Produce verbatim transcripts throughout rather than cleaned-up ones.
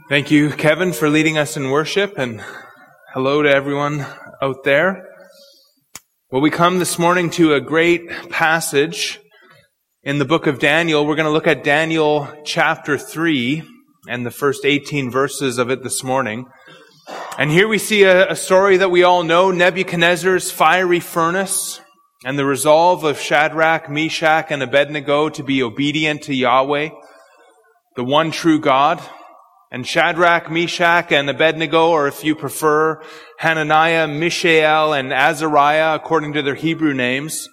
Thank you, Kevin, for leading us in worship, and hello to everyone out there. Well, we come this morning to a great passage in the book of Daniel. We're going to look at Daniel chapter three and the first eighteen verses of it this morning. And here we see a, a story that we all know, Nebuchadnezzar's fiery furnace, and the resolve of Shadrach, Meshach, and Abednego to be obedient to Yahweh, the one true God. And Shadrach, Meshach, and Abednego, or if you prefer, Hananiah, Mishael, and Azariah, according to their Hebrew names,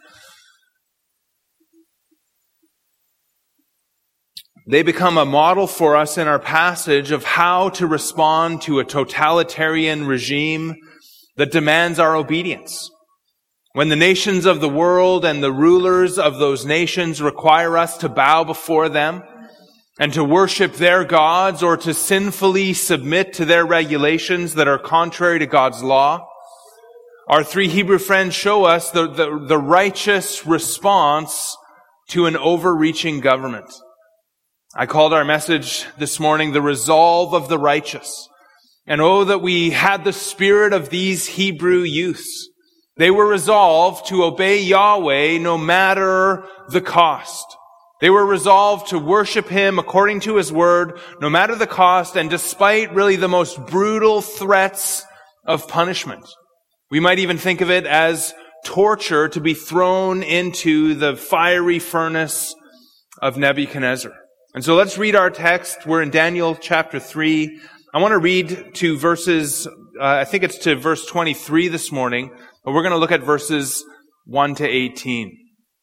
they become a model for us in our passage of how to respond to a totalitarian regime that demands our obedience. When the nations of the world and the rulers of those nations require us to bow before them, and to worship their gods or to sinfully submit to their regulations that are contrary to God's law, our three Hebrew friends show us the, the, the righteous response to an overreaching government. I called our message this morning, The Resolve of the Righteous. And oh, that we had the spirit of these Hebrew youths. They were resolved to obey Yahweh no matter the cost. They were resolved to worship Him according to His word, no matter the cost, and despite really the most brutal threats of punishment. We might even think of it as torture to be thrown into the fiery furnace of Nebuchadnezzar. And so let's read our text. We're in Daniel chapter three. I want to read to verses, uh, I think it's to verse twenty-three this morning, but we're going to look at verses one to eighteen.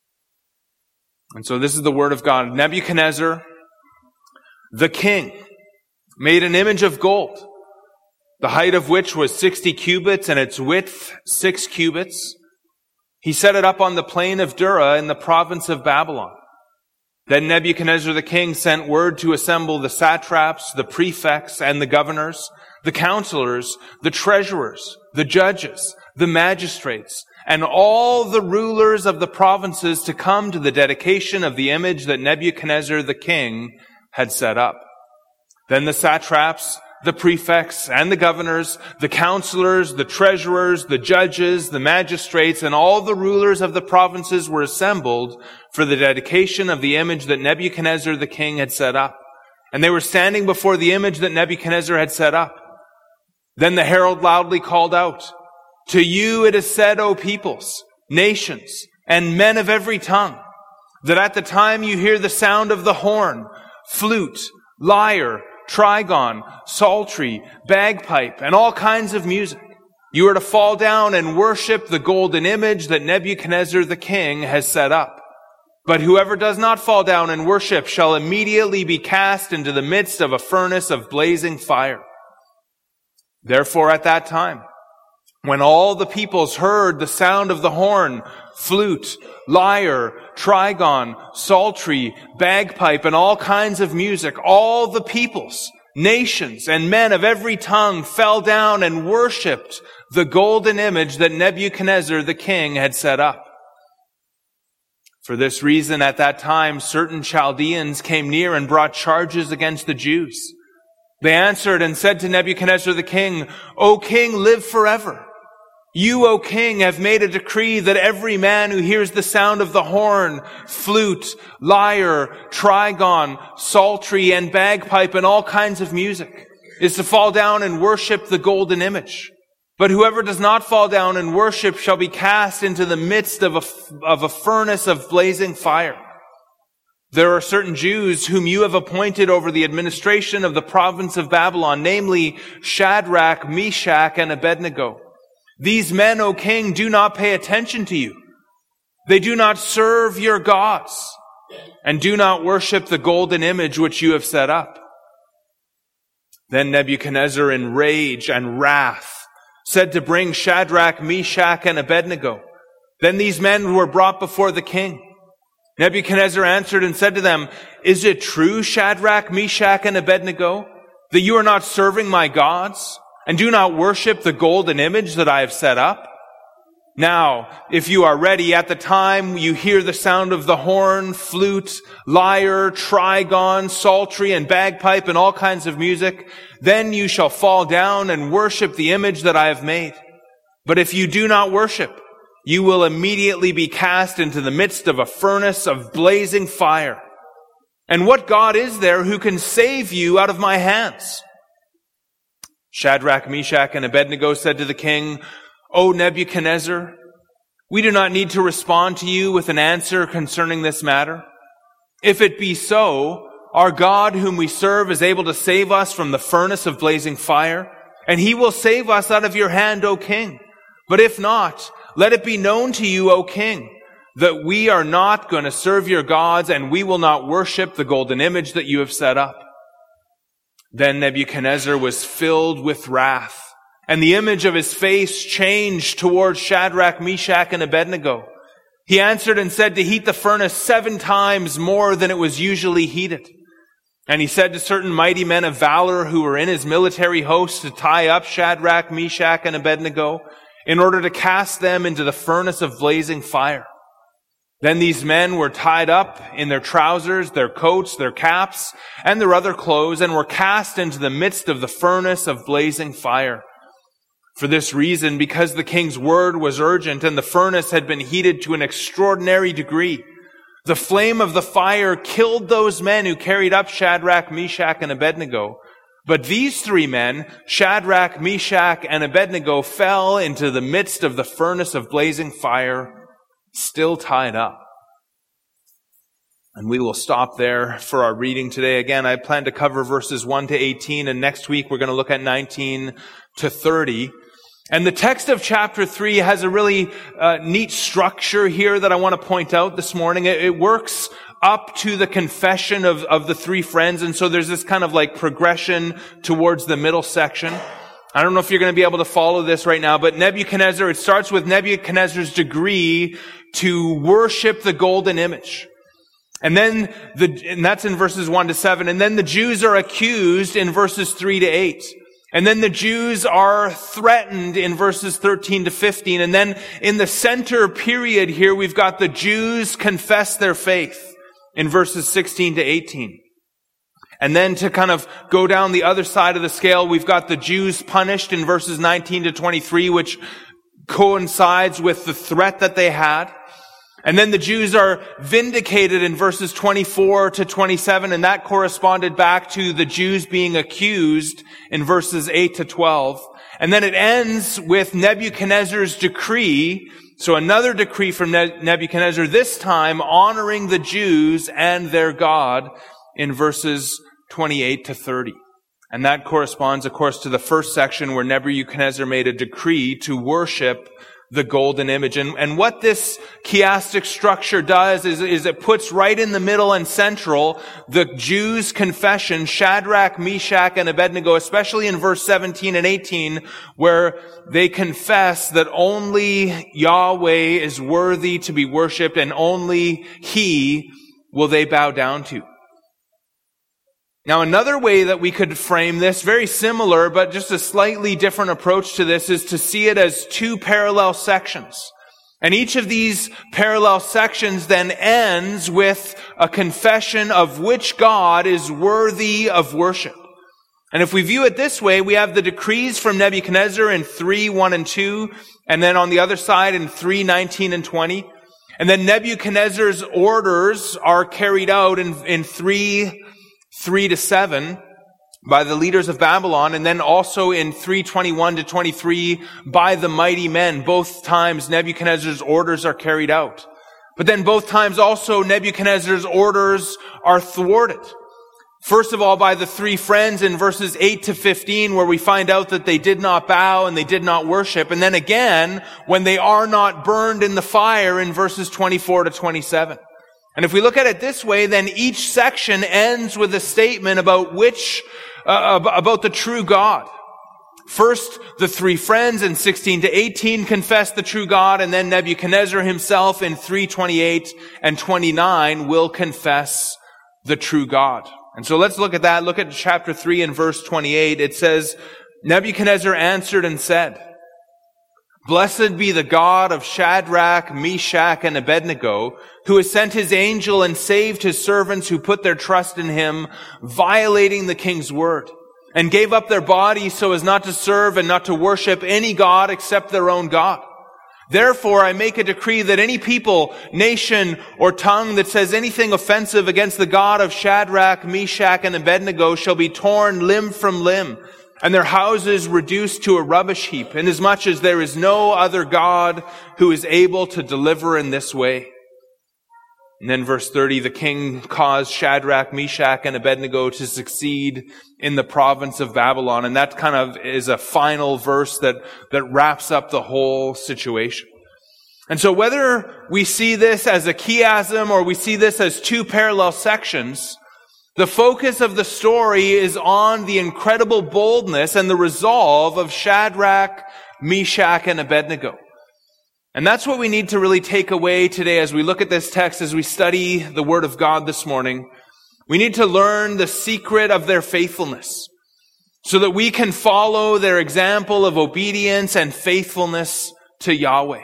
And so this is the word of God. Nebuchadnezzar, the king, made an image of gold, the height of which was sixty cubits and its width six cubits. He set it up on the plain of Dura in the province of Babylon. Then Nebuchadnezzar the king sent word to assemble the satraps, the prefects, and the governors, the counselors, the treasurers, the judges, the magistrates, and all the rulers of the provinces to come to the dedication of the image that Nebuchadnezzar the king had set up. Then the satraps, the prefects, and the governors, the counselors, the treasurers, the judges, the magistrates, and all the rulers of the provinces were assembled for the dedication of the image that Nebuchadnezzar the king had set up. And they were standing before the image that Nebuchadnezzar had set up. Then the herald loudly called out, "To you it is said, O peoples, nations, and men of every tongue, that at the time you hear the sound of the horn, flute, lyre, trigon, psaltery, bagpipe, and all kinds of music, you are to fall down and worship the golden image that Nebuchadnezzar the king has set up. But whoever does not fall down and worship shall immediately be cast into the midst of a furnace of blazing fire." Therefore at that time, when all the peoples heard the sound of the horn, flute, lyre, trigon, psaltery, bagpipe, and all kinds of music, all the peoples, nations, and men of every tongue fell down and worshipped the golden image that Nebuchadnezzar the king had set up. For this reason, at that time, certain Chaldeans came near and brought charges against the Jews. They answered and said to Nebuchadnezzar the king, "O king, live forever. You, O king, have made a decree that every man who hears the sound of the horn, flute, lyre, trigon, psaltery, and bagpipe, and all kinds of music, is to fall down and worship the golden image. But whoever does not fall down and worship shall be cast into the midst of a, of a furnace of blazing fire. There are certain Jews whom you have appointed over the administration of the province of Babylon, namely Shadrach, Meshach, and Abednego. These men, O king, do not pay attention to you. They do not serve your gods, and do not worship the golden image which you have set up." Then Nebuchadnezzar, in rage and wrath, said to bring Shadrach, Meshach, and Abednego. Then these men were brought before the king. Nebuchadnezzar answered and said to them, "Is it true, Shadrach, Meshach, and Abednego, that you are not serving my gods, and do not worship the golden image that I have set up?" Now, if you are ready, at the time you hear the sound of the horn, flute, lyre, trigon, psaltery, and bagpipe, and all kinds of music, then you shall fall down and worship the image that I have made. But if you do not worship, you will immediately be cast into the midst of a furnace of blazing fire. And what God is there who can save you out of my hands?" Shadrach, Meshach, and Abednego said to the king, "O Nebuchadnezzar, we do not need to respond to you with an answer concerning this matter. If it be so, our God whom we serve is able to save us from the furnace of blazing fire, and he will save us out of your hand, O king. But if not, let it be known to you, O king, that we are not going to serve your gods, and we will not worship the golden image that you have set up." Then Nebuchadnezzar was filled with wrath, and the image of his face changed towards Shadrach, Meshach, and Abednego. He answered and said to heat the furnace seven times more than it was usually heated. And he said to certain mighty men of valor who were in his military host to tie up Shadrach, Meshach, and Abednego in order to cast them into the furnace of blazing fire. Then these men were tied up in their trousers, their coats, their caps, and their other clothes, and were cast into the midst of the furnace of blazing fire. For this reason, because the king's word was urgent and the furnace had been heated to an extraordinary degree, the flame of the fire killed those men who carried up Shadrach, Meshach, and Abednego. But these three men, Shadrach, Meshach, and Abednego, fell into the midst of the furnace of blazing fire, still tied up. And we will stop there for our reading today. Again, I plan to cover verses one to eighteen, and next week we're going to look at nineteen to thirty. And the text of chapter three has a really uh, neat structure here that I want to point out this morning. It, it works up to the confession of, of the three friends, and so there's this kind of like progression towards the middle section. I don't know if you're going to be able to follow this right now, but Nebuchadnezzar, it starts with Nebuchadnezzar's decree to worship the golden image. And then the, and that's in verses one to seven. And then the Jews are accused in verses three to eight. And then the Jews are threatened in verses thirteen to fifteen. And then in the center period here, we've got the Jews confess their faith in verses sixteen to eighteen. And then to kind of go down the other side of the scale, we've got the Jews punished in verses nineteen to twenty-three, which coincides with the threat that they had. And then the Jews are vindicated in verses twenty-four to twenty-seven, and that corresponded back to the Jews being accused in verses eight to twelve. And then it ends with Nebuchadnezzar's decree, so another decree from Nebuchadnezzar, this time honoring the Jews and their God in verses twenty-eight to thirty. And that corresponds, of course, to the first section where Nebuchadnezzar made a decree to worship the golden image. And, and what this chiastic structure does is, is it puts right in the middle and central the Jews' confession, Shadrach, Meshach, and Abednego, especially in verse seventeen and eighteen, where they confess that only Yahweh is worthy to be worshipped and only He will they bow down to. Now, another way that we could frame this, very similar, but just a slightly different approach to this, is to see it as two parallel sections. And each of these parallel sections then ends with a confession of which God is worthy of worship. And if we view it this way, we have the decrees from Nebuchadnezzar in three, one and two, and then on the other side in three, nineteen and twenty. And then Nebuchadnezzar's orders are carried out in, in three, three to seven by the leaders of Babylon, and then also in three twenty-one to twenty-three by the mighty men. Both times Nebuchadnezzar's orders are carried out. But then both times also Nebuchadnezzar's orders are thwarted. First of all, by the three friends in verses eight to fifteen, where we find out that they did not bow and they did not worship. And then again, when they are not burned in the fire in verses twenty-four to twenty-seven. And if we look at it this way, then each section ends with a statement about which, uh, about the true God. First, the three friends in sixteen to eighteen confess the true God, and then Nebuchadnezzar himself in three twenty-eight and twenty-nine will confess the true God. And so let's look at that. Look at chapter three and verse twenty-eight. It says, Nebuchadnezzar answered and said, Blessed be the God of Shadrach, Meshach, and Abednego, who has sent his angel and saved his servants who put their trust in him, violating the king's word, and gave up their bodies so as not to serve and not to worship any god except their own God. Therefore, I make a decree that any people, nation, or tongue that says anything offensive against the God of Shadrach, Meshach, and Abednego shall be torn limb from limb, and their houses reduced to a rubbish heap, inasmuch as there is no other God who is able to deliver in this way. And then verse thirty, the king caused Shadrach, Meshach, and Abednego to succeed in the province of Babylon. And that kind of is a final verse that, that wraps up the whole situation. And so whether we see this as a chiasm or we see this as two parallel sections, the focus of the story is on the incredible boldness and the resolve of Shadrach, Meshach, and Abednego. And that's what we need to really take away today as we look at this text, as we study the Word of God this morning. We need to learn the secret of their faithfulness so that we can follow their example of obedience and faithfulness to Yahweh.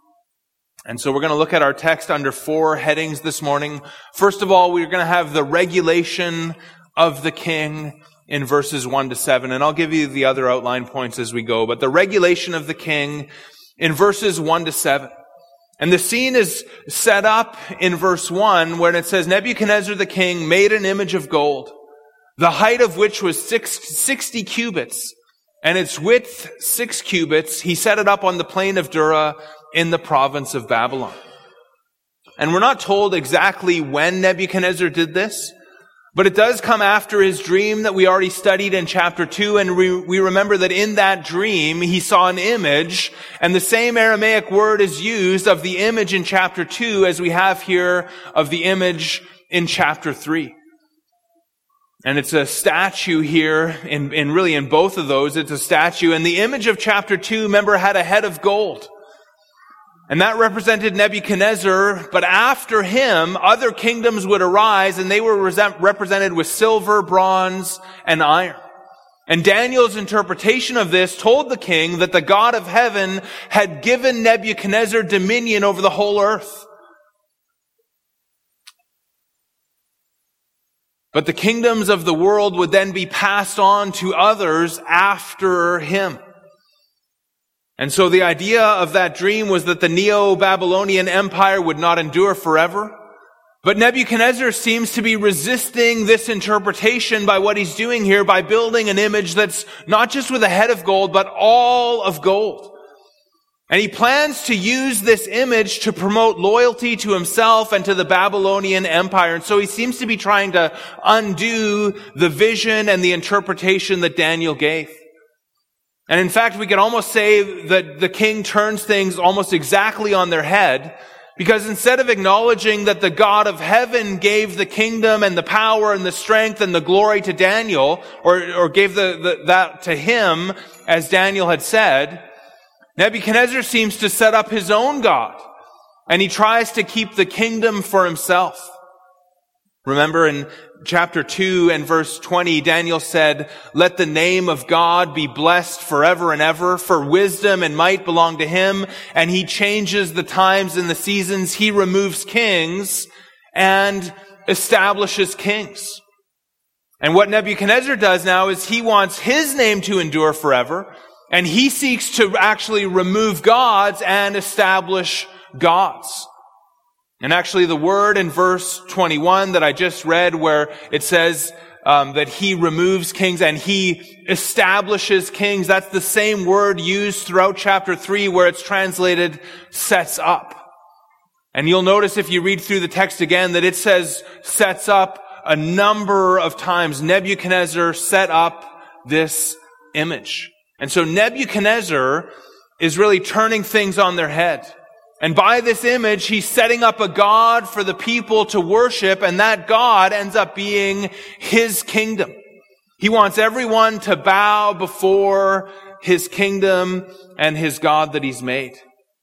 And so we're going to look at our text under four headings this morning. First of all, we're going to have the regulation of the king in verses one to seven. And I'll give you the other outline points as we go. But the regulation of the king in verses one to seven. And the scene is set up in verse one when it says, Nebuchadnezzar the king made an image of gold, the height of which was six, sixty cubits, and its width six cubits. He set it up on the plain of Dura in the province of Babylon. And we're not told exactly when Nebuchadnezzar did this, but it does come after his dream that we already studied in chapter two, and we, we remember that in that dream he saw an image, and the same Aramaic word is used of the image in chapter two as we have here of the image in chapter three. And it's a statue here, in, in really in both of those, it's a statue, and the image of chapter two, remember, had a head of gold. And that represented Nebuchadnezzar, but after him, other kingdoms would arise, and they were represented with silver, bronze, and iron. And Daniel's interpretation of this told the king that the God of heaven had given Nebuchadnezzar dominion over the whole earth. But the kingdoms of the world would then be passed on to others after him. And so the idea of that dream was that the Neo-Babylonian Empire would not endure forever. But Nebuchadnezzar seems to be resisting this interpretation by what he's doing here, by building an image that's not just with a head of gold, but all of gold. And he plans to use this image to promote loyalty to himself and to the Babylonian Empire. And so he seems to be trying to undo the vision and the interpretation that Daniel gave. And in fact, we can almost say that the king turns things almost exactly on their head, because instead of acknowledging that the God of heaven gave the kingdom and the power and the strength and the glory to Daniel, or, or gave the, the, that to him, as Daniel had said, Nebuchadnezzar seems to set up his own God, and he tries to keep the kingdom for himself. Remember in chapter two and verse twenty, Daniel said, "Let the name of God be blessed forever and ever, for wisdom and might belong to him, and he changes the times and the seasons. He removes kings and establishes kings." And what Nebuchadnezzar does now is he wants his name to endure forever, and he seeks to actually remove gods and establish gods. And actually the word in verse twenty-one that I just read, where it says um, that he removes kings and he establishes kings, that's the same word used throughout chapter three where it's translated sets up. And you'll notice if you read through the text again that it says sets up a number of times. Nebuchadnezzar set up this image. And so Nebuchadnezzar is really turning things on their head. And by this image, he's setting up a God for the people to worship, and that God ends up being his kingdom. He wants everyone to bow before his kingdom and his God that he's made.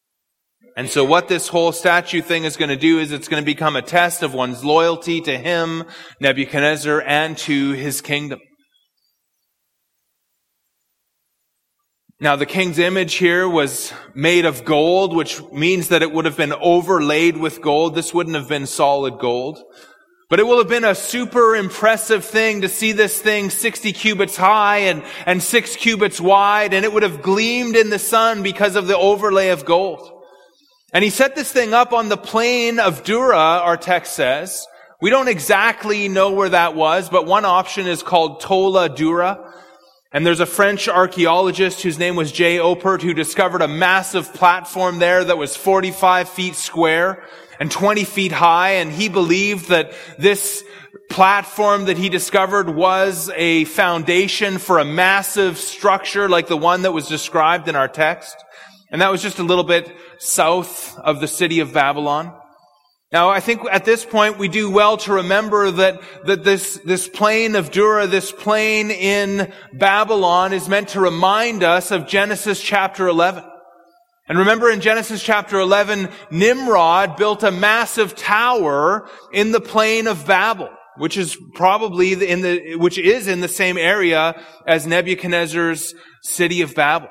And so what this whole statue thing is going to do is it's going to become a test of one's loyalty to him, Nebuchadnezzar, and to his kingdom. Now, the king's image here was made of gold, which means that it would have been overlaid with gold. This wouldn't have been solid gold. But it will have been a super impressive thing to see this thing sixty cubits high and, and six cubits wide, and it would have gleamed in the sun because of the overlay of gold. And he set this thing up on the plain of Dura, our text says. We don't exactly know where that was, but one option is called Tola Dura. And there's a French archaeologist whose name was J. Oppert who discovered a massive platform there that was forty-five feet square and twenty feet high. And he believed that this platform that he discovered was a foundation for a massive structure like the one that was described in our text. And that was just a little bit south of the city of Babylon. Now, I think at this point we do well to remember that, that this, this plain of Dura, this plain in Babylon is meant to remind us of Genesis chapter eleven. And remember in Genesis chapter eleven, Nimrod built a massive tower in the plain of Babel, which is probably in the, which is in the same area as Nebuchadnezzar's city of Babel.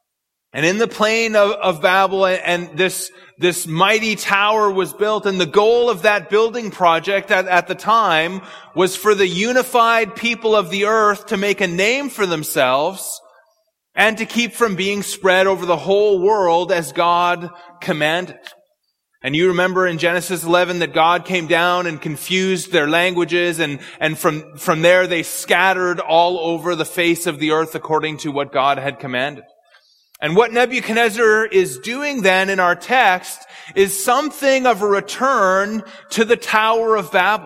And in the plain of, of Babel, and this, this mighty tower was built, and the goal of that building project at, at the time was for the unified people of the earth to make a name for themselves and to keep from being spread over the whole world as God commanded. And you remember in Genesis eleven that God came down and confused their languages, and, and from, from there they scattered all over the face of the earth according to what God had commanded. And what Nebuchadnezzar is doing then in our text is something of a return to the Tower of Babel.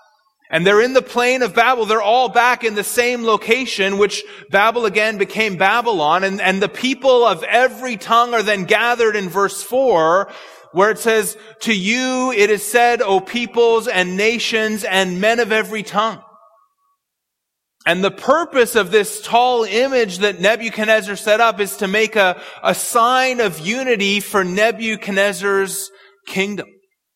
And they're in the plain of Babel. They're all back in the same location, which Babel again became Babylon. And, and the people of every tongue are then gathered in verse four, where it says, "To you it is said, O peoples and nations and men of every tongue." And the purpose of this tall image that Nebuchadnezzar set up is to make a, a sign of unity for Nebuchadnezzar's kingdom.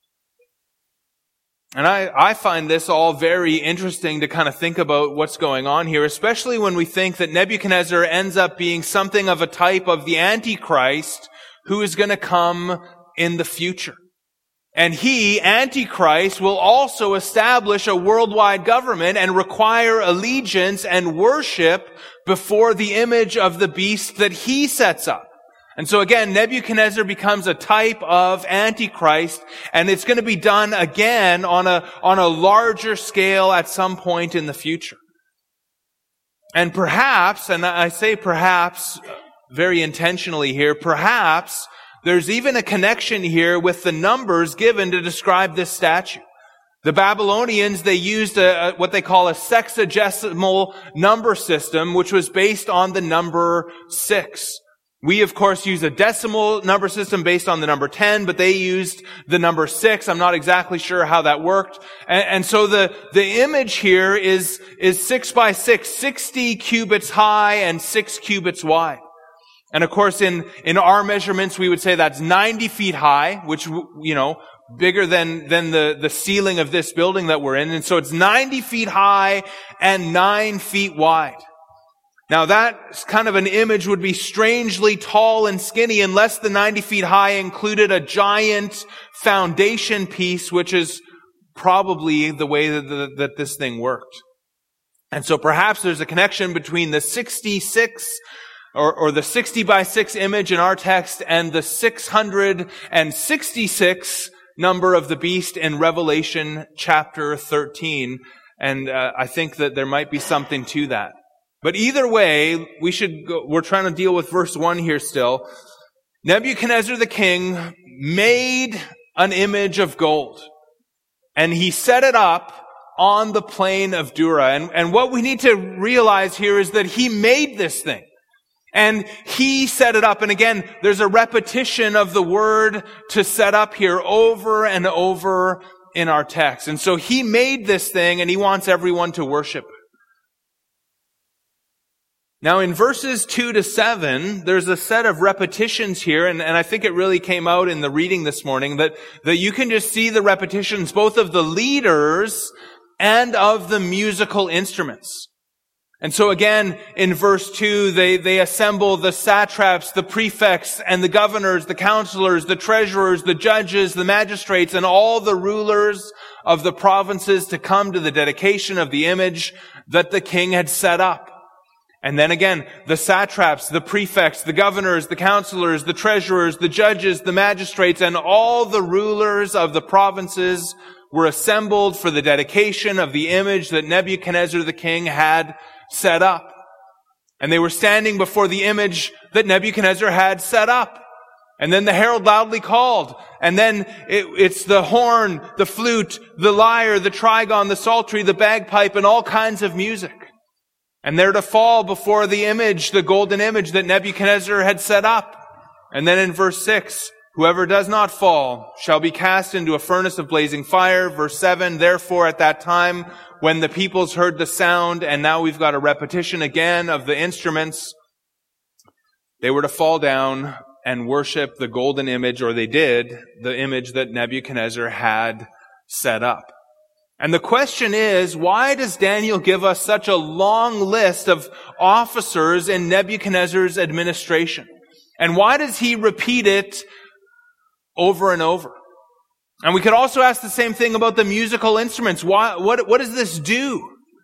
And I, I find this all very interesting to kind of think about what's going on here, especially when we think that Nebuchadnezzar ends up being something of a type of the Antichrist who is going to come in the future. And he, Antichrist, will also establish a worldwide government and require allegiance and worship before the image of the beast that he sets up. And so again, Nebuchadnezzar becomes a type of Antichrist, and it's going to be done again on a, on a larger scale at some point in the future. And perhaps, and I say perhaps very intentionally here, perhaps there's even a connection here with the numbers given to describe this statue. The Babylonians, they used a, a, what they call a sexagesimal number system, which was based on the number six. We, of course, use a decimal number system based on the number ten, but they used the number six. I'm not exactly sure how that worked. And, and so the, the image here is, is six by six, sixty cubits high and six cubits wide. And of course, in, in our measurements, we would say that's ninety feet high, which, you know, bigger than, than the, the ceiling of this building that we're in. And so it's ninety feet high and nine feet wide. Now that kind of an image would be strangely tall and skinny unless the ninety feet high included a giant foundation piece, which is probably the way that, the, that this thing worked. And so perhaps there's a connection between the sixty-six Or, or the sixty by six image in our text and the six hundred sixty-six number of the beast in Revelation chapter thirteen. And uh, I think that there might be something to that. But either way, we should go, we're trying to deal with verse one here still. Nebuchadnezzar the king made an image of gold, and he set it up on the plain of Dura. And, and what we need to realize here is that he made this thing. And he set it up. And again, there's a repetition of the word to set up here over and over in our text. And so he made this thing and he wants everyone to worship it. Now in verses two to seven, there's a set of repetitions here, and, and I think it really came out in the reading this morning that, that you can just see the repetitions both of the leaders and of the musical instruments. And so again, in verse two, they, they assemble the satraps, the prefects, and the governors, the counselors, the treasurers, the judges, the magistrates, and all the rulers of the provinces to come to the dedication of the image that the king had set up. And then again, the satraps, the prefects, the governors, the counselors, the treasurers, the judges, the magistrates, and all the rulers of the provinces were assembled for the dedication of the image that Nebuchadnezzar the king had set up. And they were standing before the image that Nebuchadnezzar had set up. And then the herald loudly called. And then it, it's the horn, the flute, the lyre, the trigon, the psaltery, the bagpipe, and all kinds of music. And they're to fall before the image, the golden image that Nebuchadnezzar had set up. And then in verse six, whoever does not fall shall be cast into a furnace of blazing fire. Verse seven, therefore at that time when the peoples heard the sound, and now we've got a repetition again of the instruments, they were to fall down and worship the golden image, or they did, the image that Nebuchadnezzar had set up. And the question is, why does Daniel give us such a long list of officers in Nebuchadnezzar's administration? And why does he repeat it over and over? And we could also ask the same thing about the musical instruments. Why, what, what does this do?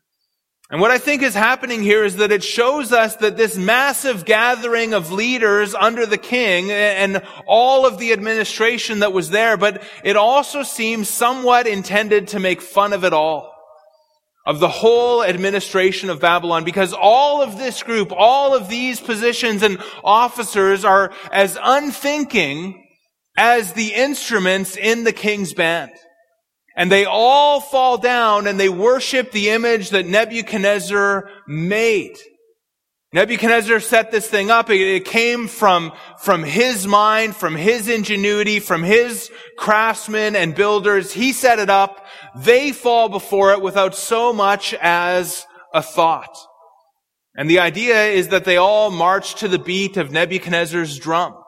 And what I think is happening here is that it shows us that this massive gathering of leaders under the king and all of the administration that was there, but it also seems somewhat intended to make fun of it all, of the whole administration of Babylon, because all of this group, all of these positions and officers are as unthinking as the instruments in the king's band. And they all fall down and they worship the image that Nebuchadnezzar made. Nebuchadnezzar set this thing up. It came from, from his mind, from his ingenuity, from his craftsmen and builders. He set it up. They fall before it without so much as a thought. And the idea is that they all march to the beat of Nebuchadnezzar's drum.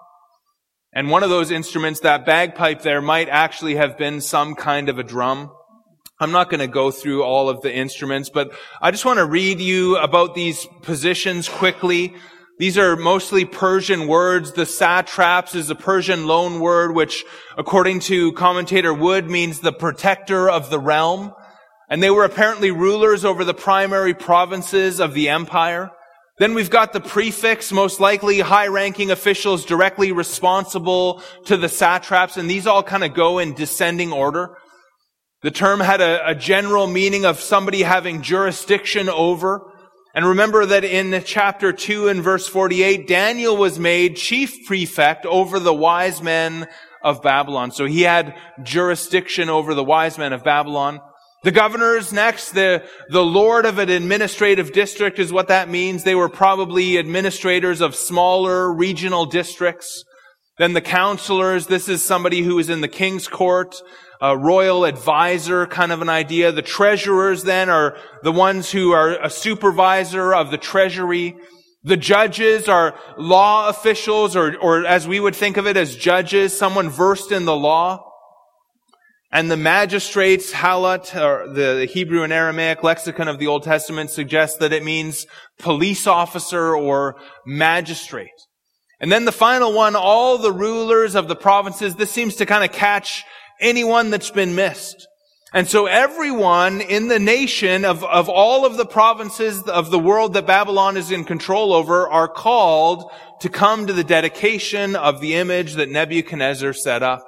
And one of those instruments, that bagpipe there, might actually have been some kind of a drum. I'm not going to go through all of the instruments, but I just want to read you about these positions quickly. These are mostly Persian words. The satraps is a Persian loan word, which, according to commentator Wood, means the protector of the realm. And they were apparently rulers over the primary provinces of the empire. Then we've got the prefects, most likely high-ranking officials directly responsible to the satraps, and these all kind of go in descending order. The term had a, a general meaning of somebody having jurisdiction over. And remember that in chapter two and verse forty-eight, Daniel was made chief prefect over the wise men of Babylon. So he had jurisdiction over the wise men of Babylon. The governors next, the, the lord of an administrative district is what that means. They were probably administrators of smaller regional districts. Then the counselors, this is somebody who is in the king's court, a royal advisor kind of an idea. The treasurers then are the ones who are a supervisor of the treasury. The judges are law officials, or, or as we would think of it as judges, someone versed in the law. And the magistrates, halat, or the Hebrew and Aramaic lexicon of the Old Testament suggests that it means police officer or magistrate. And then the final one, all the rulers of the provinces. This seems to kind of catch anyone that's been missed. And so everyone in the nation of, of all of the provinces of the world that Babylon is in control over are called to come to the dedication of the image that Nebuchadnezzar set up.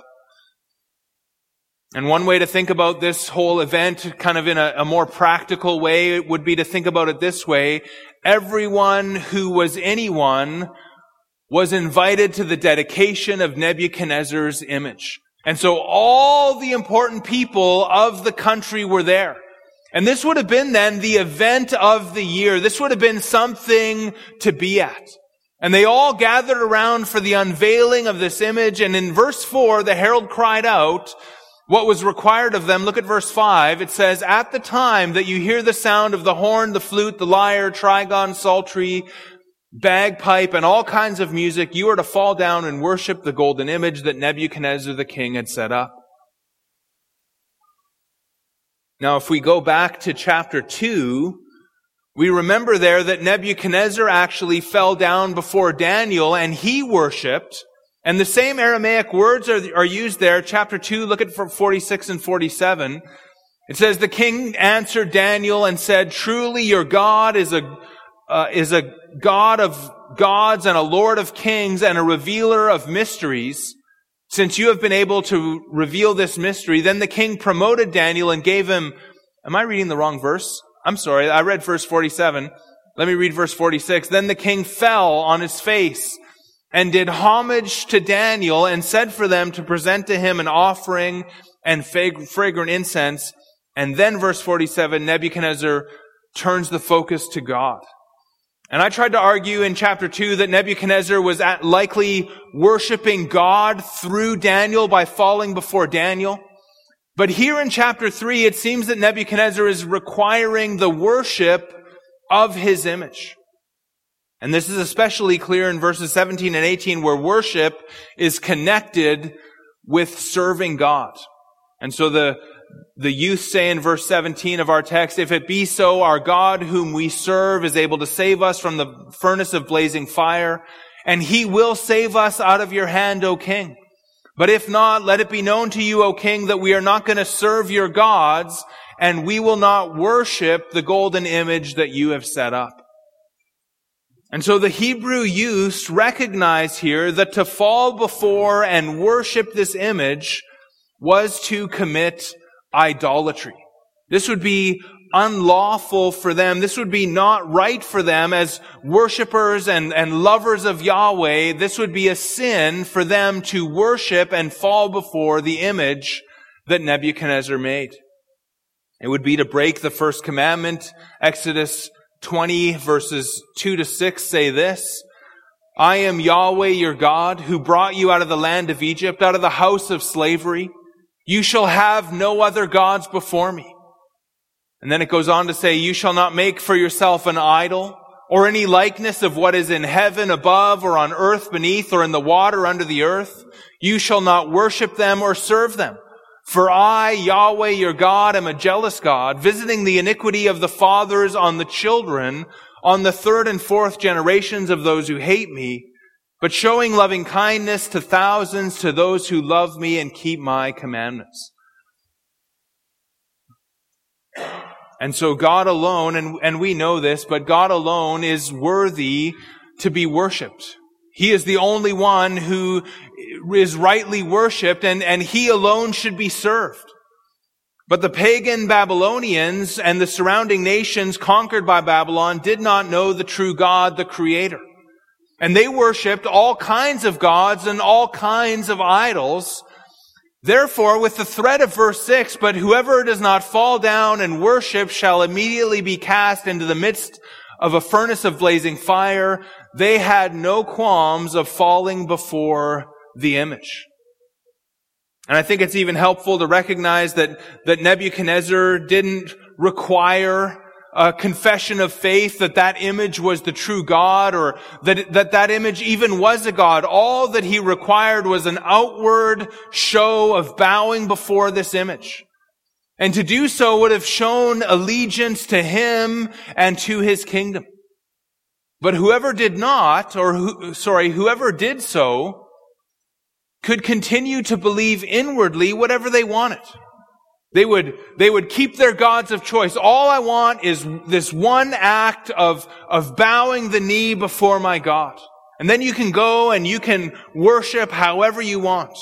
And one way to think about this whole event, kind of in a, a more practical way, would be to think about it this way. Everyone who was anyone was invited to the dedication of Nebuchadnezzar's image. And so all the important people of the country were there. And this would have been then the event of the year. This would have been something to be at. And they all gathered around for the unveiling of this image. And in verse four, the herald cried out what was required of them. Look at verse five. It says, at the time that you hear the sound of the horn, the flute, the lyre, trigon, psaltery, bagpipe, and all kinds of music, you are to fall down and worship the golden image that Nebuchadnezzar the king had set up. Now, if we go back to chapter two, We remember there that Nebuchadnezzar actually fell down before Daniel and he worshipped. And the same Aramaic words are, are used there. Chapter two, look at forty-six and forty-seven. It says, the king answered Daniel and said, truly your God is a, uh, is a God of gods and a Lord of kings and a revealer of mysteries. Since you have been able to reveal this mystery, then the king promoted Daniel and gave him, am I reading the wrong verse? I'm sorry, I read verse forty-seven. Let me read verse forty-six. Then the king fell on his face and did homage to Daniel and said for them to present to him an offering and fragrant incense. And then verse forty-seven, Nebuchadnezzar turns the focus to God. And I tried to argue in chapter two that Nebuchadnezzar was at likely worshiping God through Daniel by falling before Daniel. But here in chapter three, it seems that Nebuchadnezzar is requiring the worship of his image. And this is especially clear in verses seventeen and eighteen, where worship is connected with serving God. And so the, the youth say in verse seventeen of our text, if it be so, our God whom we serve is able to save us from the furnace of blazing fire, and he will save us out of your hand, O king. But if not, let it be known to you, O king, that we are not going to serve your gods, and we will not worship the golden image that you have set up. And so the Hebrew youths recognize here that to fall before and worship this image was to commit idolatry. This would be unlawful for them. This would be not right for them as worshipers and, and lovers of Yahweh. This would be a sin for them to worship and fall before the image that Nebuchadnezzar made. It would be to break the first commandment. Exodus twenty verses two to six say this, I am Yahweh your God who brought you out of the land of Egypt, out of the house of slavery. You shall have no other gods before me. And then it goes on to say, you shall not make for yourself an idol or any likeness of what is in heaven above or on earth beneath or in the water under the earth. You shall not worship them or serve them. For I, Yahweh your God, am a jealous God, visiting the iniquity of the fathers on the children, on the third and fourth generations of those who hate me, but showing loving kindness to thousands to those who love me and keep my commandments. And so God alone, and, and we know this, but God alone is worthy to be worshipped. He is the only one who is rightly worshipped, and, and He alone should be served. But the pagan Babylonians and the surrounding nations conquered by Babylon did not know the true God, the Creator. And they worshipped all kinds of gods and all kinds of idols. Therefore, with the threat of verse six, but whoever does not fall down and worship shall immediately be cast into the midst of a furnace of blazing fire, they had no qualms of falling before the image. And I think it's even helpful to recognize that, that Nebuchadnezzar didn't require a confession of faith that that image was the true God, or that, that that image even was a God. All that he required was an outward show of bowing before this image. And to do so would have shown allegiance to him and to his kingdom. But whoever did not, or who, sorry, whoever did so, could continue to believe inwardly whatever they wanted. They would, they would keep their gods of choice. All I want is this one act of, of bowing the knee before my God. And then you can go and you can worship however you want.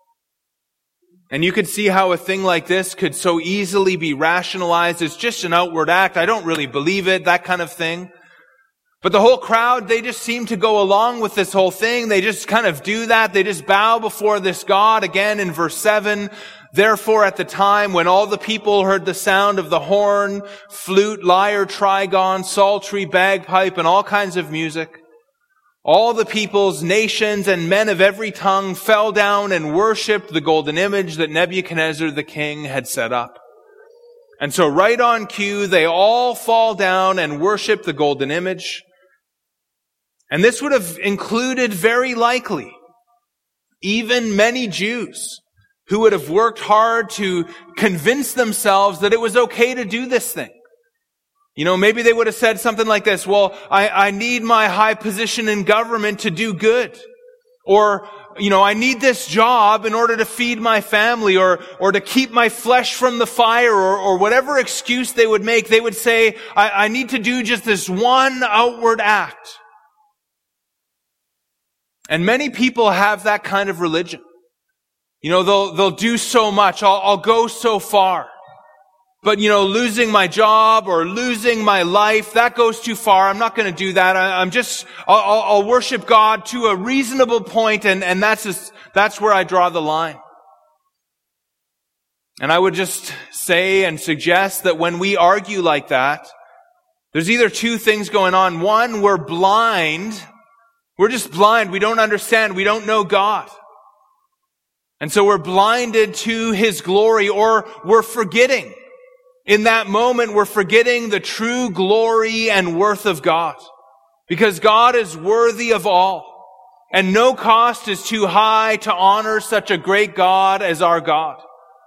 And you could see how a thing like this could so easily be rationalized as just an outward act. I don't really believe it, that kind of thing. But the whole crowd, they just seem to go along with this whole thing. They just kind of do that. They just bow before this God. Again, in verse seven, therefore at the time when all the people heard the sound of the horn, flute, lyre, trigon, psaltery, bagpipe, and all kinds of music, all the peoples, nations, and men of every tongue fell down and worshipped the golden image that Nebuchadnezzar the king had set up. And so right on cue, they all fall down and worship the golden image. And this would have included, very likely, even many Jews who would have worked hard to convince themselves that it was okay to do this thing. You know, maybe they would have said something like this, well, I, I need my high position in government to do good. Or, you know, I need this job in order to feed my family or, or to keep my flesh from the fire or, or whatever excuse they would make. They would say, I, I need to do just this one outward act. And many people have that kind of religion. You know, they'll, they'll do so much. I'll, I'll go so far. But, you know, losing my job or losing my life, that goes too far. I'm not going to do that. I, I'm just, I'll, I'll worship God to a reasonable point, and, and that's just, that's where I draw the line. And I would just say and suggest that when we argue like that, there's either two things going on. One, we're blind. We're just blind. We don't understand. We don't know God. And so we're blinded to His glory, or we're forgetting. In that moment, we're forgetting the true glory and worth of God. Because God is worthy of all. And no cost is too high to honor such a great God as our God.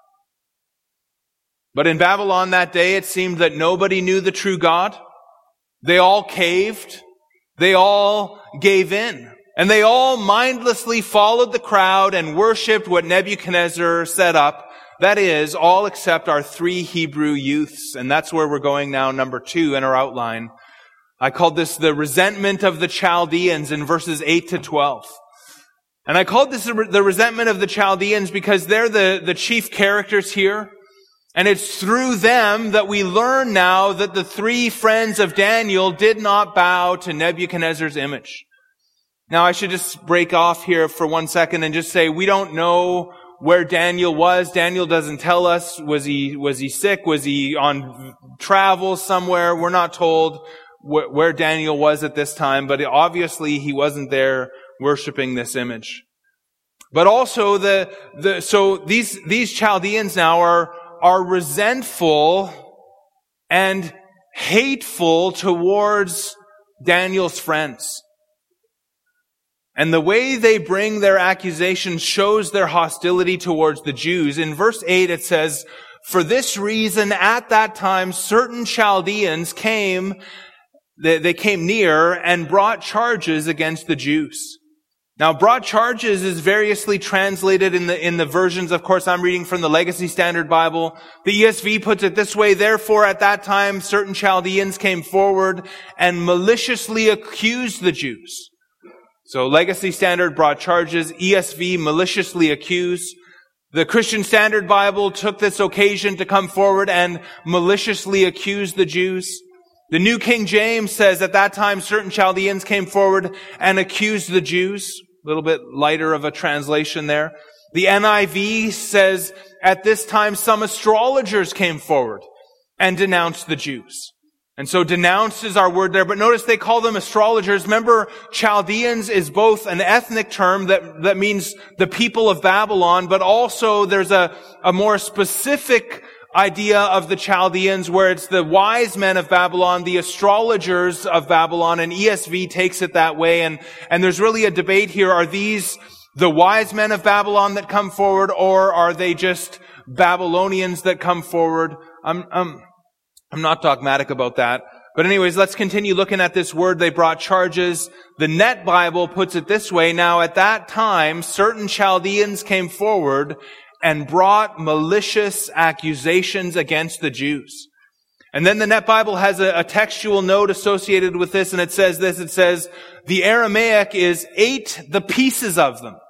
But in Babylon that day, it seemed that nobody knew the true God. They all caved. They all gave in. And they all mindlessly followed the crowd and worshipped what Nebuchadnezzar set up. That is, all except our three Hebrew youths. And that's where we're going now, number two in our outline. I called this the resentment of the Chaldeans in verses eight to twelve. And I called this the resentment of the Chaldeans because they're the, the chief characters here. And it's through them that we learn now that the three friends of Daniel did not bow to Nebuchadnezzar's image. Now, I should just break off here for one second and just say we don't know where Daniel was. Daniel doesn't tell us. Was he, was he sick? Was he on travel somewhere? We're not told wh- where Daniel was at this time, but obviously he wasn't there worshiping this image. But also the, the, so these, these Chaldeans now are, are resentful and hateful towards Daniel's friends. And the way they bring their accusations shows their hostility towards the Jews. In verse eight it says, for this reason at that time certain Chaldeans came, they, they came near and brought charges against the Jews. Now brought charges is variously translated in the, in the versions. Of course, I'm reading from the Legacy Standard Bible. The E S V puts it this way, therefore at that time certain Chaldeans came forward and maliciously accused the Jews. So Legacy Standard brought charges, E S V maliciously accused. The Christian Standard Bible took this occasion to come forward and maliciously accuse the Jews. The New King James says at that time certain Chaldeans came forward and accused the Jews. A little bit lighter of a translation there. The N I V says at this time some astrologers came forward and denounced the Jews. And so denounced is our word there, but notice they call them astrologers. Remember, Chaldeans is both an ethnic term that, that means the people of Babylon, but also there's a, a more specific idea of the Chaldeans where it's the wise men of Babylon, the astrologers of Babylon, and E S V takes it that way. And, and there's really a debate here. Are these the wise men of Babylon that come forward, or are they just Babylonians that come forward? I'm, I'm, I'm not dogmatic about that. But anyways, let's continue looking at this word. They brought charges. The Net Bible puts it this way. Now, at that time, certain Chaldeans came forward and brought malicious accusations against the Jews. And then the Net Bible has a, a textual note associated with this, and it says this. It says, the Aramaic is ate the pieces of them.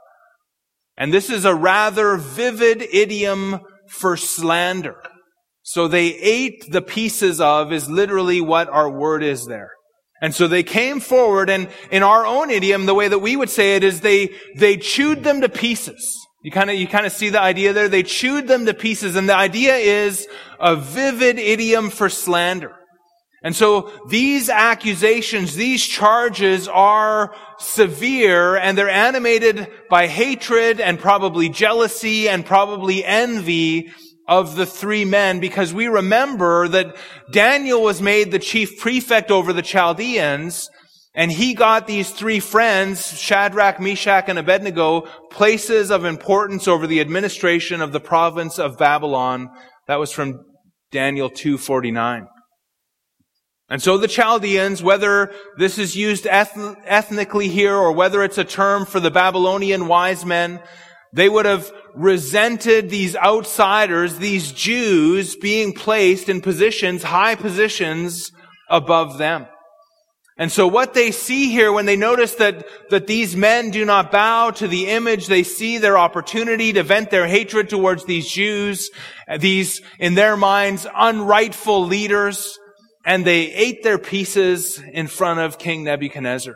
And this is a rather vivid idiom for slander. So they ate the pieces of is literally what our word is there. And so they came forward, and in our own idiom, the way that we would say it is they, they chewed them to pieces. You kind of, you kind of see the idea there? They chewed them to pieces, and the idea is a vivid idiom for slander. And so these accusations, these charges are severe, and they're animated by hatred and probably jealousy and probably envy of the three men, because we remember that Daniel was made the chief prefect over the Chaldeans, and he got these three friends, Shadrach, Meshach, and Abednego, places of importance over the administration of the province of Babylon. That was from Daniel two forty-nine. And so the Chaldeans, whether this is used eth- ethnically here or whether it's a term for the Babylonian wise men, they would have resented these outsiders, these Jews, being placed in positions, high positions above them. And so what they see here when they notice that, that these men do not bow to the image, they see their opportunity to vent their hatred towards these Jews, these, in their minds, unrightful leaders, and they ate their pieces in front of King Nebuchadnezzar.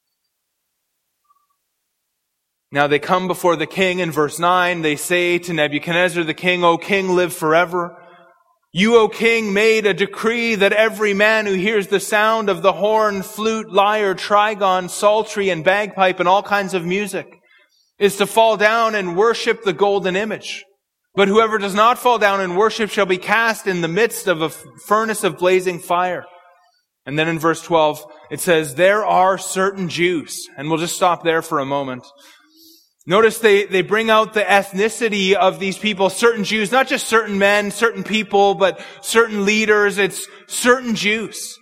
Now they come before the king in verse nine. They say to Nebuchadnezzar the king, O king, live forever. You, O king, made a decree that every man who hears the sound of the horn, flute, lyre, trigon, psaltery, and bagpipe, and all kinds of music, is to fall down and worship the golden image. But whoever does not fall down and worship shall be cast in the midst of a furnace of blazing fire. And then in verse twelve, it says, there are certain Jews. And we'll just stop there for a moment. Notice they, they bring out the ethnicity of these people, certain Jews, not just certain men, certain people, but certain leaders. It's certain Jews.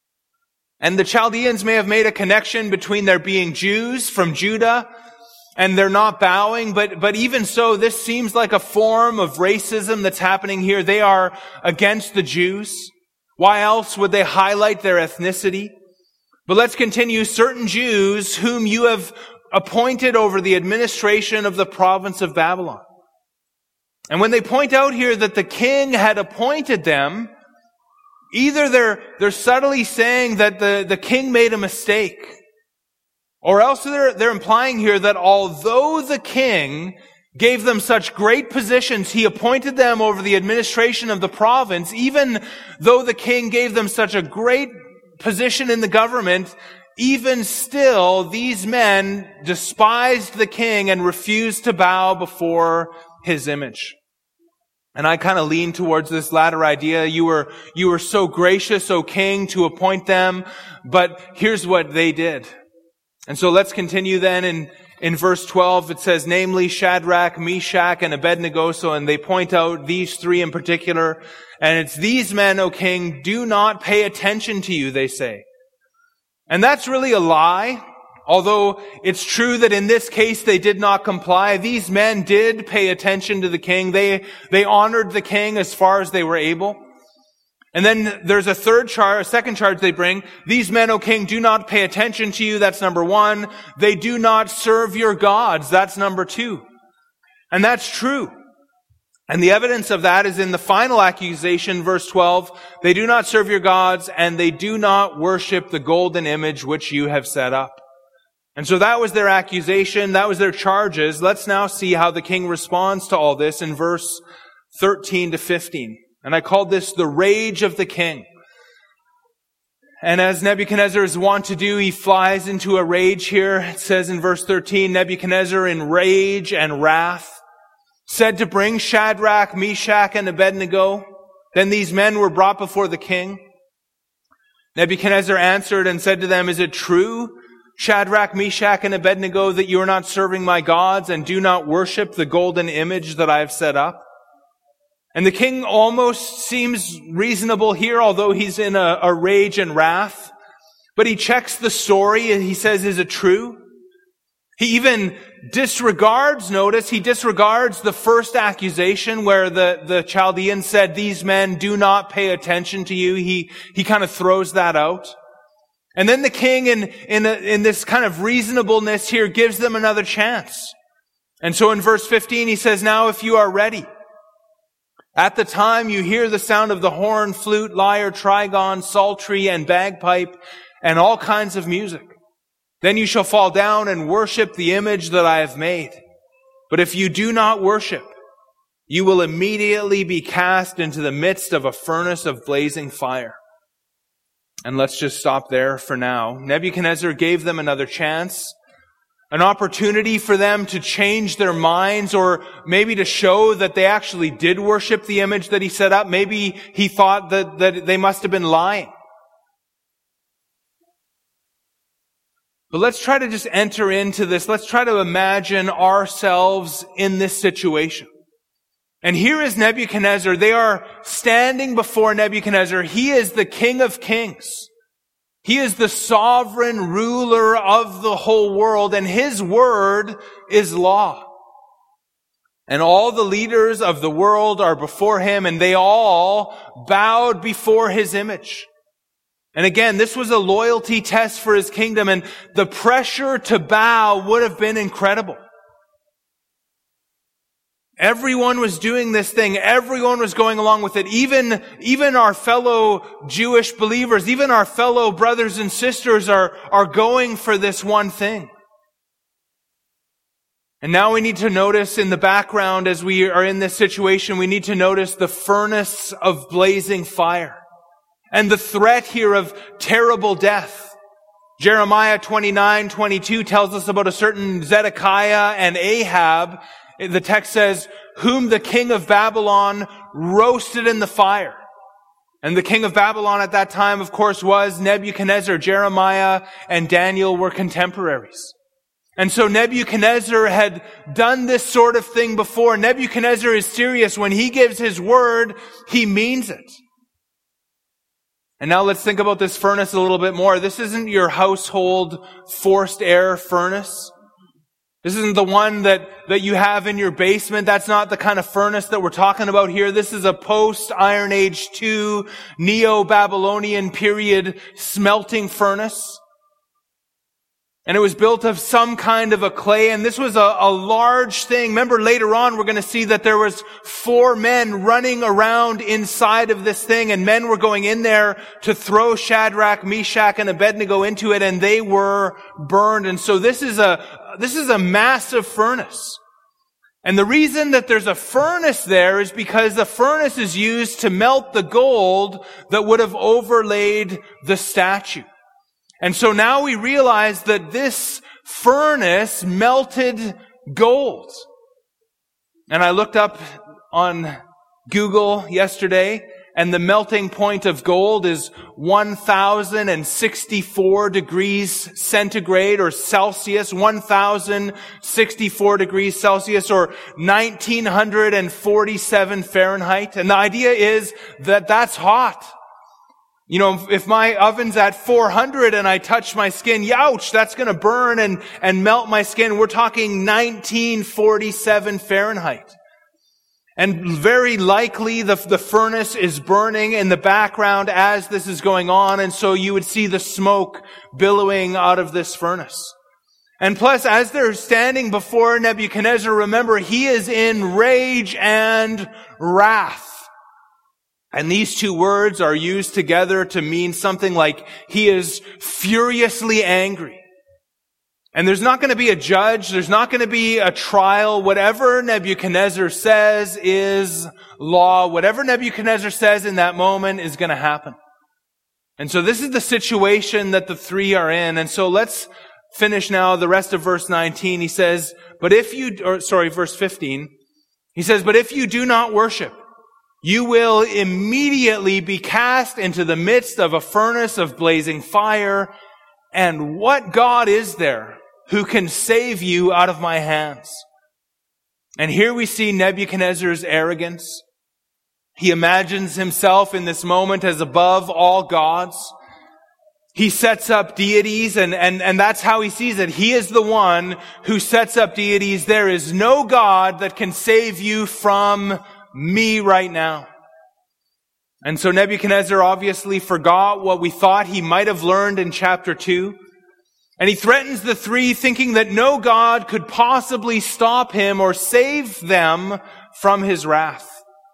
And the Chaldeans may have made a connection between there being Jews from Judah and they're not bowing, but, but even so, this seems like a form of racism that's happening here. They are against the Jews. Why else would they highlight their ethnicity? But let's continue. Certain Jews whom you have appointed over the administration of the province of Babylon. And when they point out here that the king had appointed them, either they're, they're subtly saying that the, the king made a mistake, or else they're, they're implying here that although the king gave them such great positions, he appointed them over the administration of the province, even though the king gave them such a great position in the government, even still, these men despised the king and refused to bow before his image. And I kind of lean towards this latter idea. You were, you were so gracious, O king, to appoint them, but here's what they did. And so let's continue then in, in verse twelve. It says, namely Shadrach, Meshach, and Abednego. So, and they point out these three in particular. And it's these men, O king, do not pay attention to you, they say. And that's really a lie. Although it's true that in this case they did not comply. These men did pay attention to the king. They, they honored the king as far as they were able. And then there's a third charge, a second charge they bring. These men, O king, do not pay attention to you. That's number one. They do not serve your gods. That's number two. And that's true. And the evidence of that is in the final accusation, verse twelve. They do not serve your gods, and they do not worship the golden image which you have set up. And so that was their accusation. That was their charges. Let's now see how the king responds to all this in verse thirteen to fifteen. And I called this the rage of the king. And as Nebuchadnezzar is wont to do, he flies into a rage here. It says in verse thirteen, Nebuchadnezzar in rage and wrath said to bring Shadrach, Meshach, and Abednego. Then these men were brought before the king. Nebuchadnezzar answered and said to them, is it true, Shadrach, Meshach, and Abednego, that you are not serving my gods and do not worship the golden image that I have set up? And the king almost seems reasonable here, although he's in a, a rage and wrath. But he checks the story and he says, is it true? He even disregards, notice, he disregards the first accusation where the, the Chaldean said, these men do not pay attention to you. He, he kind of throws that out. And then the king in, in, a, in this kind of reasonableness here gives them another chance. And so in verse fifteen, he says, now if you are ready, at the time you hear the sound of the horn, flute, lyre, trigon, psaltery, and bagpipe, and all kinds of music, then you shall fall down and worship the image that I have made. But if you do not worship, you will immediately be cast into the midst of a furnace of blazing fire. And let's just stop there for now. Nebuchadnezzar gave them another chance, an opportunity for them to change their minds, or maybe to show that they actually did worship the image that he set up. Maybe he thought that, that they must have been lying. But let's try to just enter into this. Let's try to imagine ourselves in this situation. And here is Nebuchadnezzar. They are standing before Nebuchadnezzar. He is the King of Kings. He is the sovereign ruler of the whole world, and his word is law. And all the leaders of the world are before him, and they all bowed before his image. And again, this was a loyalty test for his kingdom, and the pressure to bow would have been incredible. Everyone was doing this thing. Everyone was going along with it. Even, even our fellow Jewish believers, even our fellow brothers and sisters are, are going for this one thing. And now we need to notice in the background, as we are in this situation, we need to notice the furnace of blazing fire and the threat here of terrible death. Jeremiah twenty-nine twenty-two tells us about a certain Zedekiah and Ahab. The text says, whom the king of Babylon roasted in the fire. And the king of Babylon at that time, of course, was Nebuchadnezzar. Jeremiah and Daniel were contemporaries. And so Nebuchadnezzar had done this sort of thing before. Nebuchadnezzar is serious. When he gives his word, he means it. And now let's think about this furnace a little bit more. This isn't your household forced air furnace. This isn't the one that, that you have in your basement. That's not the kind of furnace that we're talking about here. This is a post-Iron Age two, Neo-Babylonian period smelting furnace. And it was built of some kind of a clay, and this was a, a large thing. Remember, later on, we're going to see that there was four men running around inside of this thing, and men were going in there to throw Shadrach, Meshach, and Abednego into it, and they were burned. And so this is a, this is a massive furnace. And the reason that there's a furnace there is because the furnace is used to melt the gold that would have overlaid the statue. And so now we realize that this furnace melted gold. And I looked up on Google yesterday, and the melting point of gold is one thousand sixty-four degrees centigrade or Celsius, one thousand sixty-four degrees Celsius or nineteen forty-seven Fahrenheit. And the idea is that that's hot. You know, if my oven's at four hundred and I touch my skin, youch, that's going to burn and, and melt my skin. We're talking nineteen forty-seven Fahrenheit. And very likely the, the furnace is burning in the background as this is going on. And so you would see the smoke billowing out of this furnace. And plus, as they're standing before Nebuchadnezzar, remember, he is in rage and wrath. And these two words are used together to mean something like he is furiously angry. And there's not going to be a judge. There's not going to be a trial. Whatever Nebuchadnezzar says is law. Whatever Nebuchadnezzar says in that moment is going to happen. And so this is the situation that the three are in. And so let's finish now the rest of verse nineteen. He says, but if you, or sorry, verse fifteen. He says, but if you do not worship, you will immediately be cast into the midst of a furnace of blazing fire. And what God is there who can save you out of my hands? And here we see Nebuchadnezzar's arrogance. He imagines himself in this moment as above all gods. He sets up deities, and, and, and that's how he sees it. He is the one who sets up deities. There is no God that can save you from me right now. And so Nebuchadnezzar obviously forgot what we thought he might have learned in chapter two. And he threatens the three, thinking that no God could possibly stop him or save them from his wrath.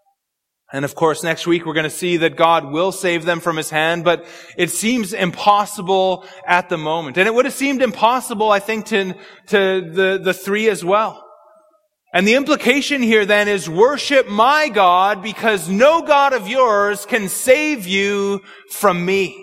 And of course, next week we're going to see that God will save them from his hand, but it seems impossible at the moment. And it would have seemed impossible, I think, to, to the, the three as well. And the implication here then is worship my God because no God of yours can save you from me.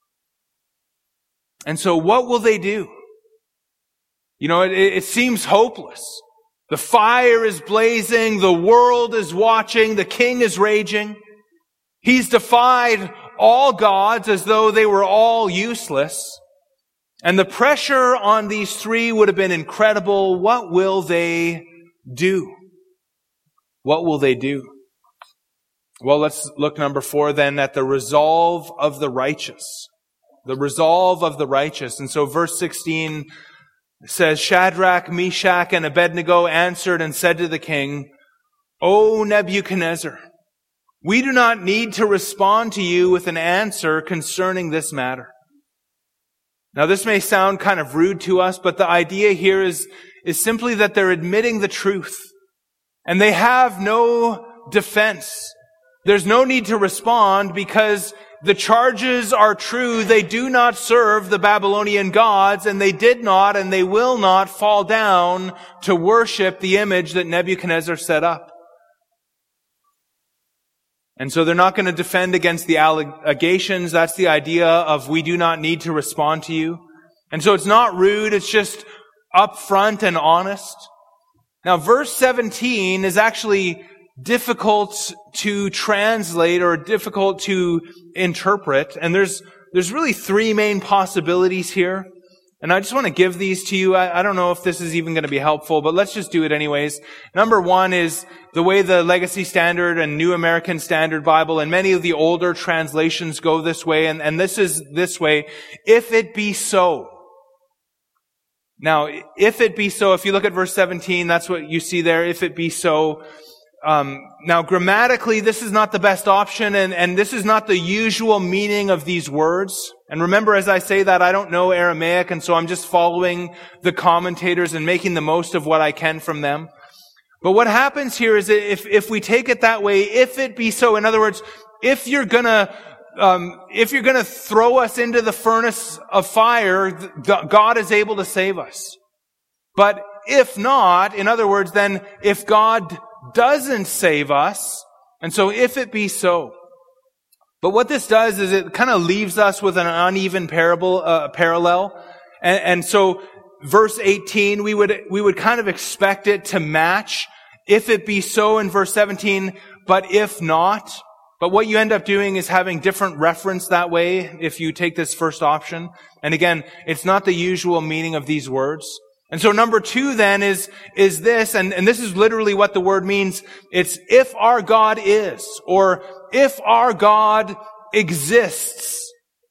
And so what will they do? You know, it, it seems hopeless. The fire is blazing. The world is watching. The king is raging. He's defied all gods as though they were all useless. And the pressure on these three would have been incredible. What will they do? what will they do? Well, let's look number four then at the resolve of the righteous. The resolve of the righteous. And so verse sixteen says, Shadrach, Meshach, and Abednego answered and said to the king, O Nebuchadnezzar, we do not need to respond to you with an answer concerning this matter. Now this may sound kind of rude to us, but the idea here is, is simply that they're admitting the truth. And they have no defense. There's no need to respond because the charges are true. They do not serve the Babylonian gods, and they did not and they will not fall down to worship the image that Nebuchadnezzar set up. And so they're not going to defend against the allegations. That's the idea of we do not need to respond to you. And so it's not rude. It's just upfront and honest. Now, verse seventeen is actually difficult to translate or difficult to interpret. And there's, there's really three main possibilities here. And I just want to give these to you. I, I don't know if this is even going to be helpful, but let's just do it anyways. Number one is the way the Legacy Standard and New American Standard Bible and many of the older translations go this way. And, and this is this way. If it be so. Now, if it be so, if you look at verse seventeen, that's what you see there. If it be so. Um, now, grammatically, this is not the best option, and, and this is not the usual meaning of these words. And remember, as I say that, I don't know Aramaic, and so I'm just following the commentators and making the most of what I can from them. But what happens here is that if, if we take it that way, if it be so, in other words, if you're gonna, um, if you're gonna throw us into the furnace of fire, God is able to save us. But if not, in other words, then if God doesn't save us, and so if it be so. But what this does is it kind of leaves us with an uneven parable, uh, parallel. And, and so verse eighteen, we would, we would kind of expect it to match if it be so in verse seventeen, but if not. But what you end up doing is having different reference that way if you take this first option. And again, it's not the usual meaning of these words. And so number two then is, is this, and, and this is literally what the word means. It's if our God is, or if our God exists.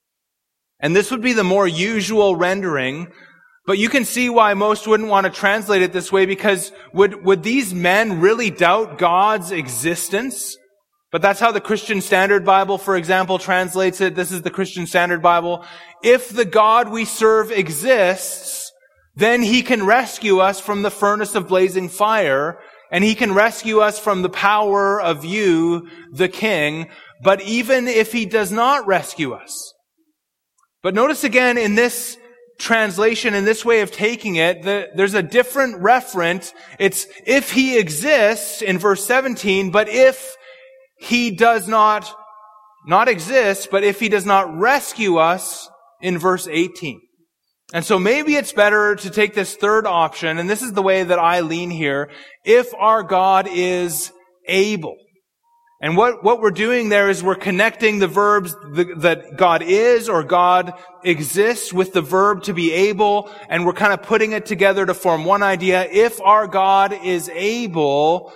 And this would be the more usual rendering, but you can see why most wouldn't want to translate it this way, because would, would these men really doubt God's existence? But that's how the Christian Standard Bible, for example, translates it. This is the Christian Standard Bible. If the God we serve exists, then He can rescue us from the furnace of blazing fire, and He can rescue us from the power of you, the King. But even if He does not rescue us. But notice again in this translation, in this way of taking it, the, there's a different referent. It's if He exists in verse seventeen, but if He does not, not exist, but if He does not rescue us in verse eighteen. And so maybe it's better to take this third option, and this is the way that I lean here, if our God is able. And what, what we're doing there is we're connecting the verbs the, that God is or God exists with the verb to be able, and we're kind of putting it together to form one idea. If our God is able,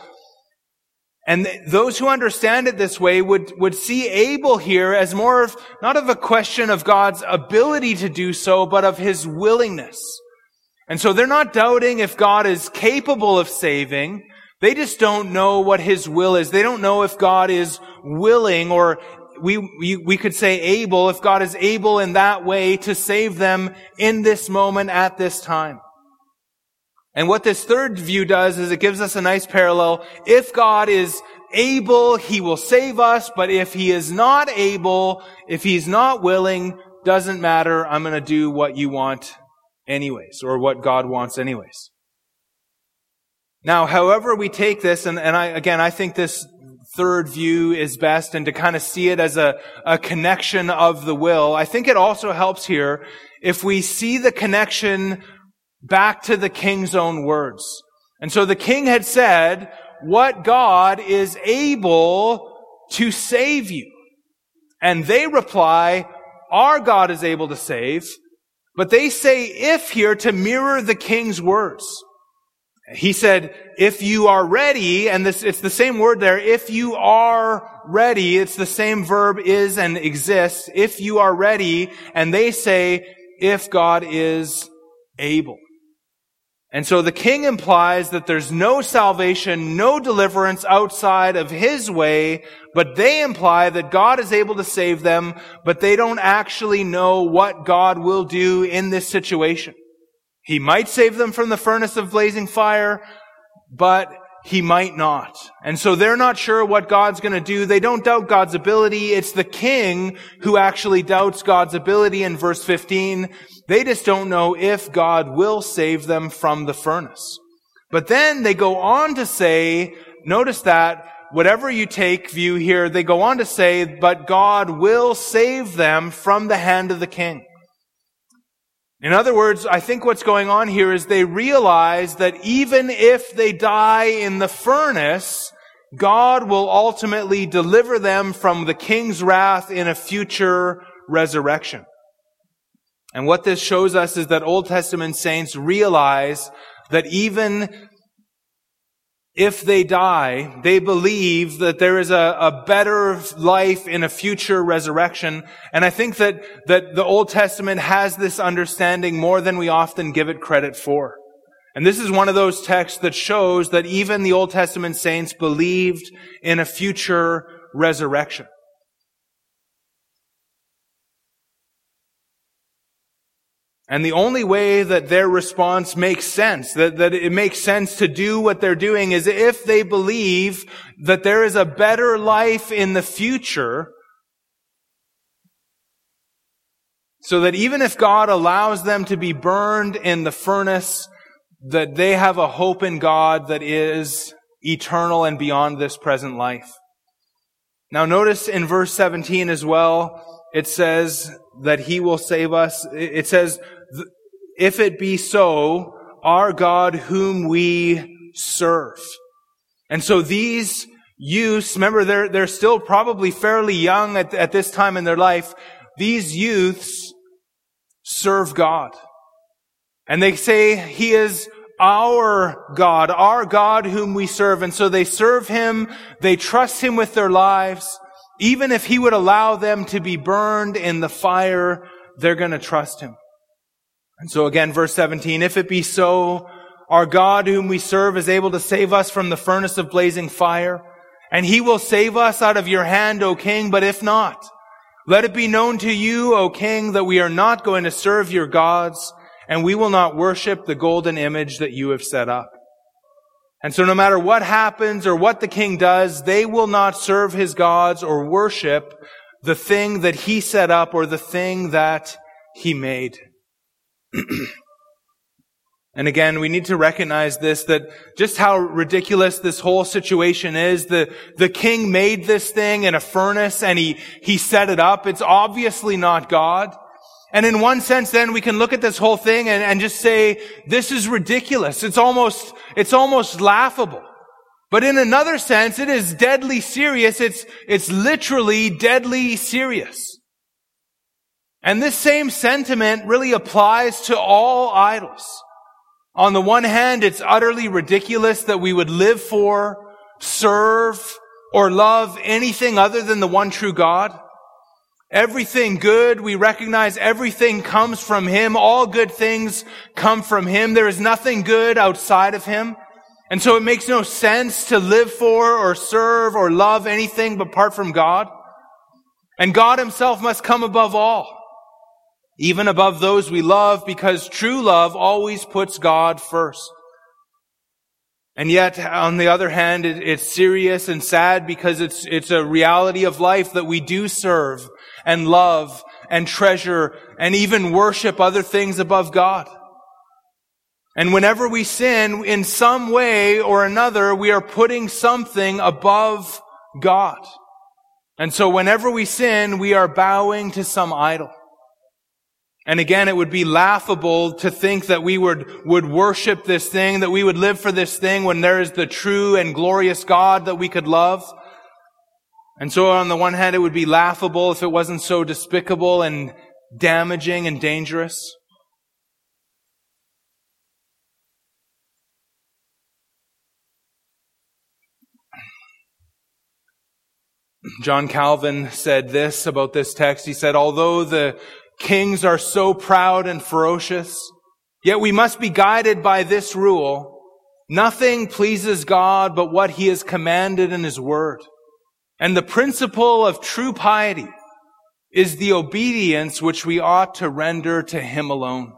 and those who understand it this way would, would see able here as more of, not of a question of God's ability to do so, but of His willingness. And so they're not doubting if God is capable of saving. They just don't know what His will is. They don't know if God is willing, or we, we, we could say able, if God is able in that way to save them in this moment at this time. And what this third view does is it gives us a nice parallel. If God is able, He will save us. But if He is not able, if He's not willing, doesn't matter. I'm going to do what you want anyways, or what God wants anyways. Now, however we take this, and, and I, again, I think this third view is best, and to kind of see it as a, a connection of the will. I think it also helps here if we see the connection back to the king's own words. And so the king had said, what God is able to save you? And they reply, our God is able to save. But they say if here to mirror the king's words. He said, if you are ready, and this, it's the same word there, if you are ready, it's the same verb is and exists, if you are ready, and they say, if God is able. And so the king implies that there's no salvation, no deliverance outside of his way, but they imply that God is able to save them, but they don't actually know what God will do in this situation. He might save them from the furnace of blazing fire, but he might not. And so they're not sure what God's going to do. They don't doubt God's ability. It's the king who actually doubts God's ability in verse fifteen. They just don't know if God will save them from the furnace. But then they go on to say, notice that, whatever you take view here, they go on to say, but God will save them from the hand of the king. In other words, I think what's going on here is they realize that even if they die in the furnace, God will ultimately deliver them from the king's wrath in a future resurrection. And what this shows us is that Old Testament saints realize that even if they die, they believe that there is a, a better life in a future resurrection. And I think that, that the Old Testament has this understanding more than we often give it credit for. And this is one of those texts that shows that even the Old Testament saints believed in a future resurrection. And the only way that their response makes sense, that, that it makes sense to do what they're doing, is if they believe that there is a better life in the future, so that even if God allows them to be burned in the furnace, that they have a hope in God that is eternal and beyond this present life. Now notice in verse seventeen as well, it says that He will save us. It says, if it be so, our God whom we serve. And so these youths, remember they're, they're still probably fairly young at, at this time in their life. These youths serve God. And they say He is our God, our God whom we serve. And so they serve Him, they trust Him with their lives. Even if He would allow them to be burned in the fire, they're going to trust Him. And so again, verse seventeen, if it be so, our God whom we serve is able to save us from the furnace of blazing fire, and He will save us out of your hand, O king, but if not, let it be known to you, O king, that we are not going to serve your gods, and we will not worship the golden image that you have set up. And so no matter what happens or what the king does, they will not serve his gods or worship the thing that he set up or the thing that he made. And again, we need to recognize this, that just how ridiculous this whole situation is. The, the king made this thing in a furnace and he, he set it up. It's obviously not God. And in one sense, then we can look at this whole thing and, and just say, this is ridiculous. It's almost, it's almost laughable. But in another sense, it is deadly serious. It's, it's literally deadly serious. And this same sentiment really applies to all idols. On the one hand, it's utterly ridiculous that we would live for, serve, or love anything other than the one true God. Everything good, we recognize everything comes from Him. All good things come from Him. There is nothing good outside of Him. And so it makes no sense to live for or serve or love anything apart from God. And God Himself must come above all, even above those we love, because true love always puts God first. And yet, on the other hand, it, it's serious and sad because it's, it's a reality of life that we do serve and love and treasure and even worship other things above God. And whenever we sin, in some way or another, we are putting something above God. And so whenever we sin, we are bowing to some idol. And again, it would be laughable to think that we would, would worship this thing, that we would live for this thing when there is the true and glorious God that we could love. And so on the one hand, it would be laughable if it wasn't so despicable and damaging and dangerous. John Calvin said this about this text. He said, although the kings are so proud and ferocious, yet we must be guided by this rule. Nothing pleases God but what He has commanded in His word. And the principle of true piety is the obedience which we ought to render to Him alone.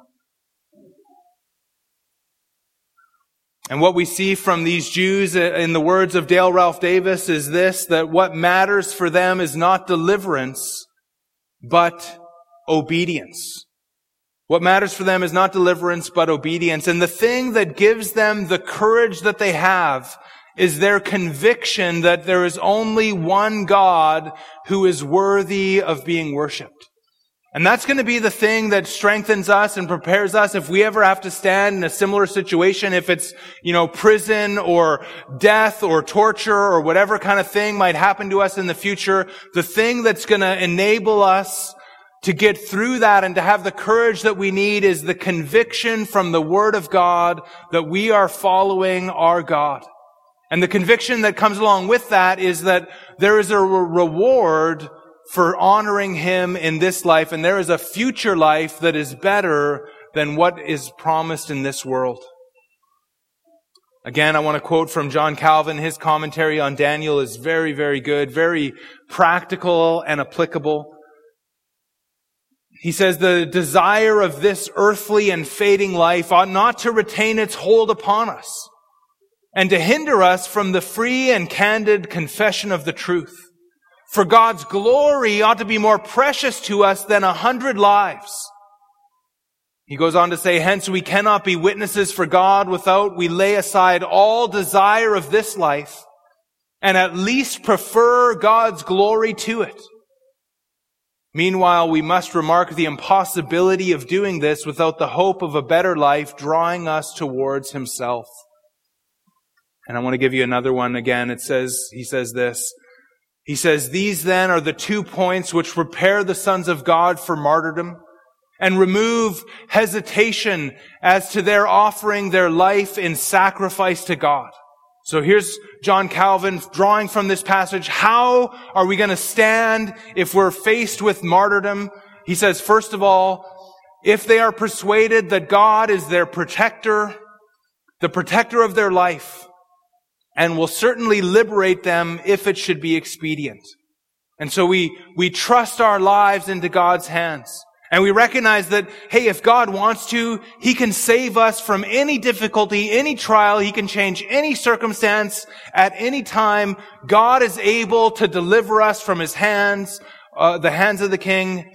And what we see from these Jews, in the words of Dale Ralph Davis, is this, that what matters for them is not deliverance, but obedience. What matters for them is not deliverance, but obedience. And the thing that gives them the courage that they have is their conviction that there is only one God who is worthy of being worshipped. And that's going to be the thing that strengthens us and prepares us if we ever have to stand in a similar situation, if it's, you know, prison or death or torture or whatever kind of thing might happen to us in the future. The thing that's going to enable us to get through that and to have the courage that we need is the conviction from the Word of God that we are following our God. And the conviction that comes along with that is that there is a reward for honoring Him in this life, and there is a future life that is better than what is promised in this world. Again, I want to quote from John Calvin. His commentary on Daniel is very, very good, very practical and applicable. He says, the desire of this earthly and fading life ought not to retain its hold upon us and to hinder us from the free and candid confession of the truth. For God's glory ought to be more precious to us than a hundred lives. He goes on to say, hence we cannot be witnesses for God without we lay aside all desire of this life and at least prefer God's glory to it. Meanwhile, we must remark the impossibility of doing this without the hope of a better life drawing us towards Himself. And I want to give you another one again. It says, he says this, He says, these then are the two points which prepare the sons of God for martyrdom and remove hesitation as to their offering their life in sacrifice to God. So here's John Calvin drawing from this passage. How are we going to stand if we're faced with martyrdom? He says, first of all, if they are persuaded that God is their protector, the protector of their life, and will certainly liberate them if it should be expedient. And so we, we trust our lives into God's hands. And we recognize that, hey, if God wants to, He can save us from any difficulty, any trial. He can change any circumstance at any time. God is able to deliver us from His hands, uh, the hands of the king,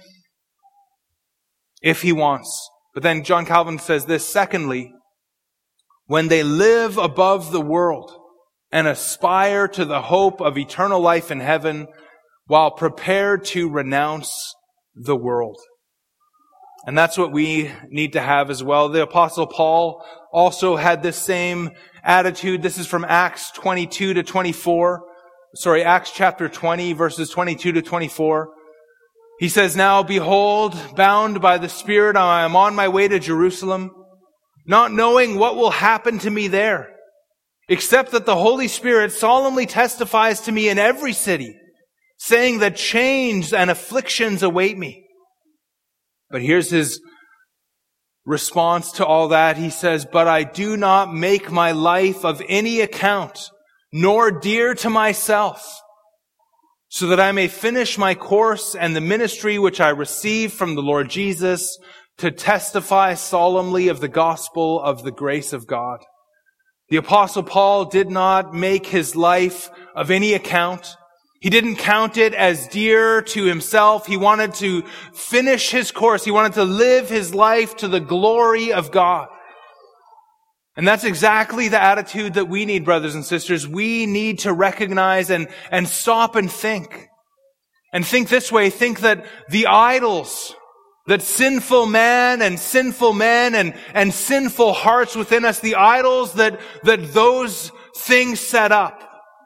if He wants. But then John Calvin says this, secondly, when they live above the world and aspire to the hope of eternal life in heaven while prepared to renounce the world. And that's what we need to have as well. The Apostle Paul also had this same attitude. This is from Acts twenty-two to twenty-four. Sorry, Acts chapter twenty, verses twenty-two to twenty-four. He says, now behold, bound by the Spirit, I am on my way to Jerusalem, not knowing what will happen to me there, except that the Holy Spirit solemnly testifies to me in every city, saying that chains and afflictions await me. But here's his response to all that. He says, but I do not make my life of any account, nor dear to myself, so that I may finish my course and the ministry which I received from the Lord Jesus to testify solemnly of the gospel of the grace of God. The Apostle Paul did not make his life of any account. He didn't count it as dear to himself. He wanted to finish his course. He wanted to live his life to the glory of God. And that's exactly the attitude that we need, brothers and sisters. We need to recognize and, and stop and think. And think this way. Think that the idols that sinful man and sinful men and, and sinful hearts within us, the idols that, that those things set up,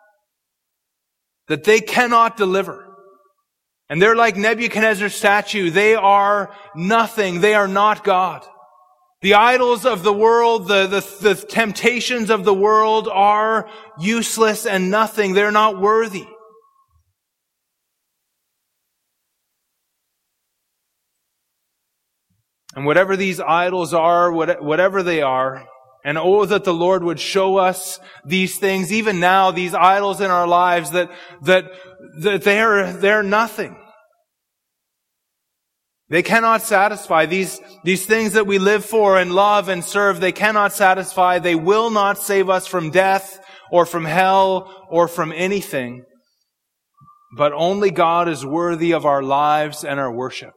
that they cannot deliver. And they're like Nebuchadnezzar's statue. They are nothing. They are not God. The idols of the world, the, the, the temptations of the world are useless and nothing. They're not worthy. And whatever these idols are, whatever they are, and oh, that the Lord would show us these things, even now, these idols in our lives, that, that, that they're, they're nothing. They cannot satisfy. These, these things that we live for and love and serve, they cannot satisfy. They will not save us from death or from hell or from anything. But only God is worthy of our lives and our worship.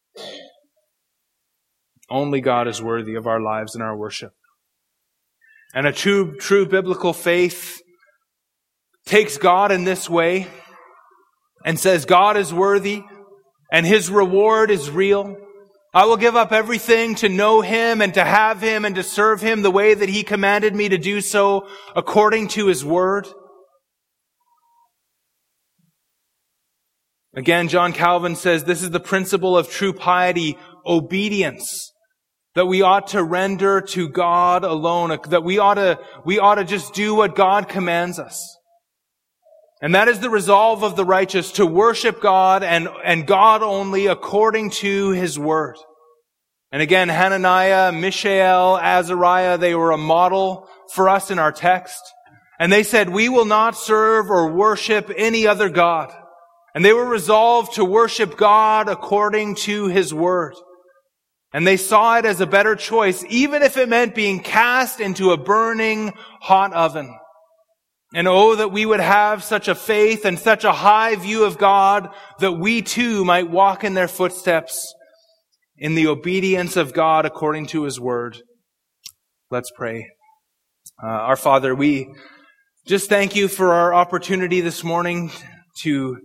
Only God is worthy of our lives and our worship. And a true, true biblical faith takes God in this way and says God is worthy and His reward is real. I will give up everything to know Him and to have Him and to serve Him the way that He commanded me to do so according to His word. Again, John Calvin says this is the principle of true piety, obedience. That we ought to render to God alone. That we ought to, we ought to just do what God commands us. And that is the resolve of the righteous, to worship God and, and God only according to His word. And again, Hananiah, Mishael, Azariah, they were a model for us in our text. And they said, we will not serve or worship any other God. And they were resolved to worship God according to His word. And they saw it as a better choice, even if it meant being cast into a burning hot oven. And oh, that we would have such a faith and such a high view of God that we too might walk in their footsteps in the obedience of God according to His word. Let's pray. Uh, our Father, we just thank You for our opportunity this morning to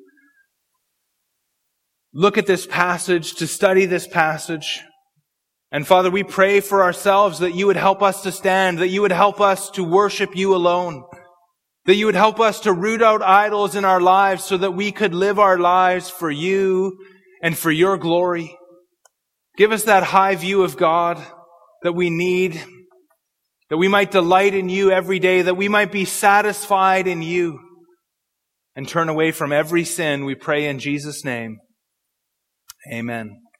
look at this passage, to study this passage. And Father, we pray for ourselves that You would help us to stand, that You would help us to worship You alone, that You would help us to root out idols in our lives so that we could live our lives for You and for Your glory. Give us that high view of God that we need, that we might delight in You every day, that we might be satisfied in You and turn away from every sin, we pray in Jesus' name. Amen.